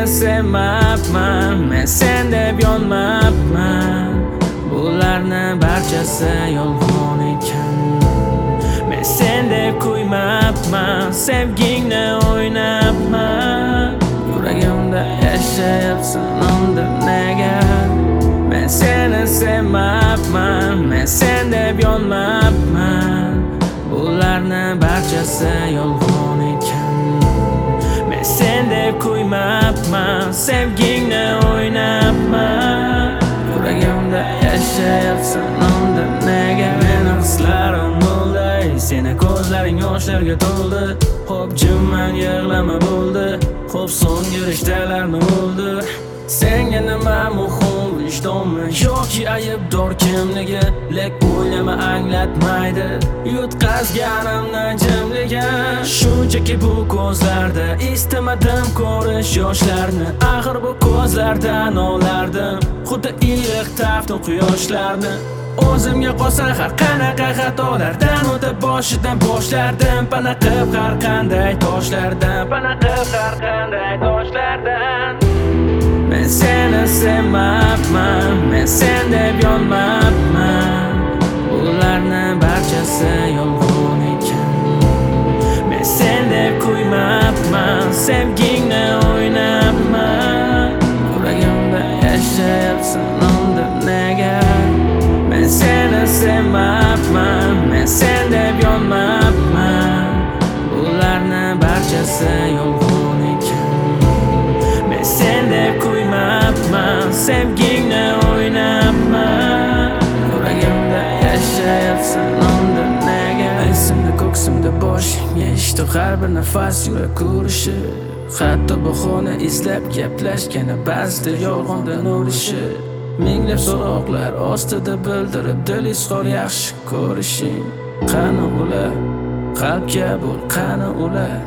seni sevmabman, men sen deb yonmabman. Bularni barchasi yolg'on ekan. Men sen deb kuymabman, sevgingni o'ynabman. Yuragimda yashayapsan unda nega? Men seni sevmabman, men sen deb yonmabman. Bularni barchasi yolg'on ekan. Men sen deb kuymabman, sevgingni o'ynabman. Yuragimda yashayapsan unda nega? Meni hislarim bo'ldi, seni ko'zlaring yoshlarga to'ldi. Xo'p jimman yig'lama bo'ldi, xo'p so'nggi rishtalarni o'ldi. Senga nima muhim, vijdonmi yoki aybdor kimligi? Lek o'ylama anglatmaydi yutqazganimni jimligi. Shunchaki bu ko'zlarda istamadim ko'rish yoshlarni. Axir bu ko'zlardan olardim xuddi iliq tafti quyoshlarni. O'zimga qolsa har qanaqa xatolardan o'tib boshidan boshlardim. Pana qilib har qanday toshlardan, pana qilib har qanday toshlardan. Men seni sevmabman, men sen deb yonmabman. Bularni barchasi yolg'on ekan. Men sen deb kuymabman, sevgingni o'ynabman. Yuragimda yashayapsan unda nega? Men seni sevmabman, men sen deb yonmabman. Bularni barchasi yolg'on ekan. Men sen deb kuymabman, sevgingni o'ynabman. Yuragimda yashayapsan unda nega? Esimda ko'ksimda boshing eshitib har bir nafas yurak urishi. Hatto bahona izlab gaplashgani ba'zida yolg'ondan o'rishi. Minglab so'roqlar ostida bildirib dil izhor yaxshi ko'rishing. Qani ular, qalbga bo'l qani ular.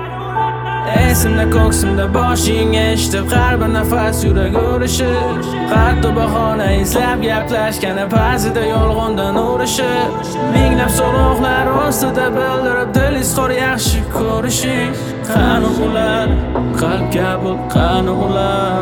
Esimda ko'ksimda boshing eshitib har bir nafas yurak urishi. Hatto bahona izlab gaplashgani ba'zida yolg'ondan o'rishi. Minglab so'roqlar ostida bildirib dil izhor yaxshi ko'rishing. Qani ular, qalbga bo'l qani ular.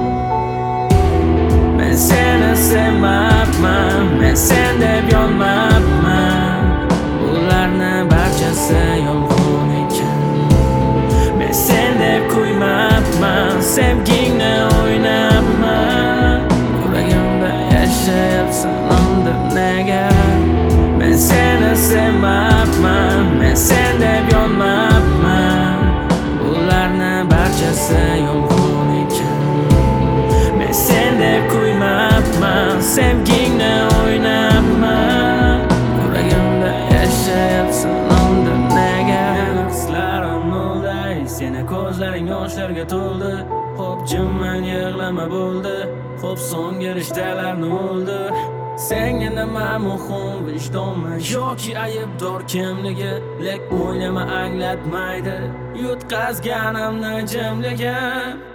Men seni sevmabman, men sen deb yonmabman. Bularni barchasi yolg'on ekan. Men sen deb kuymabman, sevgingni o'ynabman. Yuragimda yashayapsan unda nega? Men seni sevmabman, men sen deb yonmabman. Bularni barchasi yolg'on ekan. Men sen deb kuymabman, sevgingni o'ynabman. Yuragimda yashayapsan unda nega? Meni hislarim bo'ldi, seni ko'zlaring yoshlarga to'ldi. Xo'p jimman yig'lama bo'ldi, xo'p so'nggi rishtalarni o'ldi. Senga nima muhim, vijdonmi yoki aybdor kimligi? Lek o'ylama anglatmaydi yutqazganimni jimligi.